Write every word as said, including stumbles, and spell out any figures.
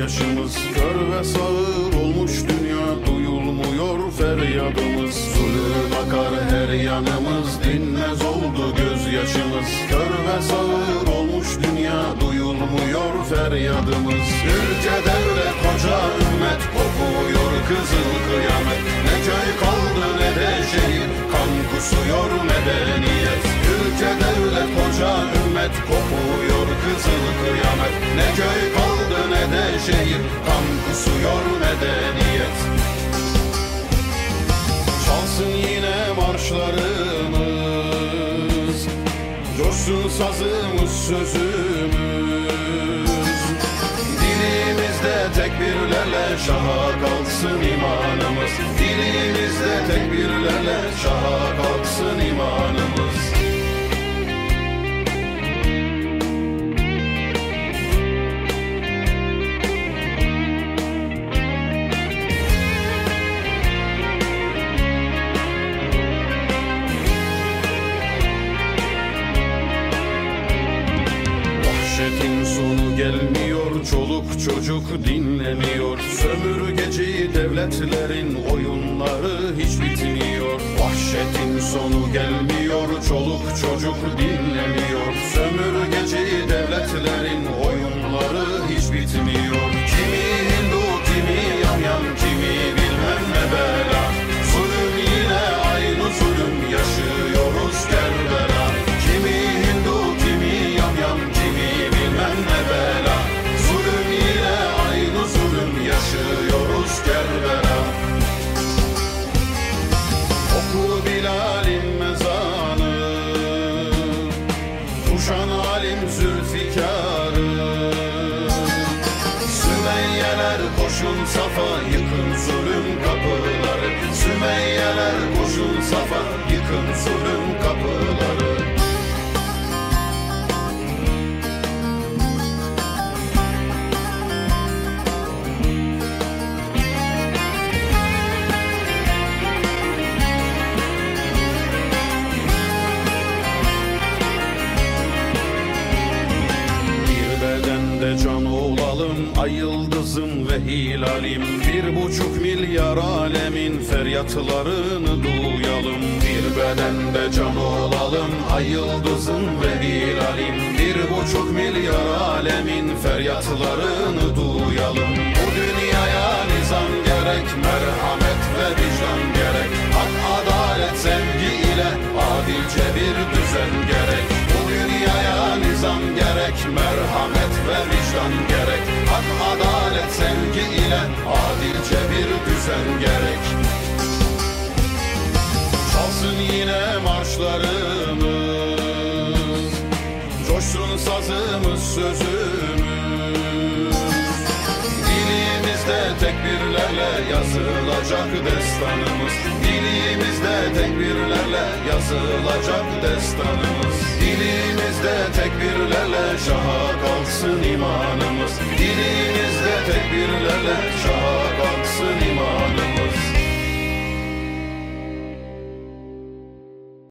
gözyaşımız. Kör ve sağır olmuş dünya, duyulmuyor feryadımız. Zulüm akar her yanımız, dinmez oldu gözyaşımız. Kör ve sağır olmuş dünya, duyulmuyor feryadımız. Ülke devlet koca ümmet, kopuyor kızıl kıyamet. Ne köy kaldı ne de şehir, kan kusuyor medeniyet. Ülke devlet koca ümmet, kopuyor kızıl kıyamet. Ne köy kaldı ne de şehir, kan kusuyor medeniyet. Çalsın yine marşlarımız, coşsun sazımız sözümüz. Dilimizde tekbirlerle şaha kalksın imanımız. Dilimizde tekbirlerle şaha kalksın imanımız. Vahşetin sonu gelmiyor, çoluk çocuk dinlemiyor. Sömürgeci devletlerin oyunları hiç bitmiyor. Vahşetin sonu gelmiyor, çoluk çocuk dinlemiyor. Sömürgeci devletlerin oyunları hiç bitmiyor. Kimi Hindu, kimi yamyam, kimi bilmem ne bela. Zulüm yine aynı zulüm, yaşıyoruz Kerbela. Kimi Hindu, kimi yamyam, kimi bilmem ne bela. Zulüm yine aynı zulüm, yaşıyoruz Kerbela. Oku Bilal'in mezanı, kuşan alim Zülfikar'ı. Sümeyyeler koşun safa, yıkın zulüm kapıları. Sümeyyeler koşun safa, yıkın zulüm kapıları. Can olalım, ay yıldızım ve hilalim. Bir buçuk milyar alemin feryatlarını duyalım. Bir bedende can olalım, ay yıldızım ve hilalim. Bir buçuk milyar alemin feryatlarını duyalım. Bu dünyaya nizam gerek, merhamet ve vicdan gerek. Hak, adalet, sevgi ile adilce bir düzen gerek. Bu dünyaya nizam gerek, merhamet ve vicdan gerek. Hak, adalet, sevgi ile adilce bir düzen gerek. Çalsın yine marşlarımız, coşsun sazımız sözümüz. Dilimizde tekbirlerle yazılacak destanımız. Dilimizde tekbirlerle yazılacak destanımız. Dilimizde tekbirlerle şaha kalksın imanımız. Dilimizde tekbirlerle şaha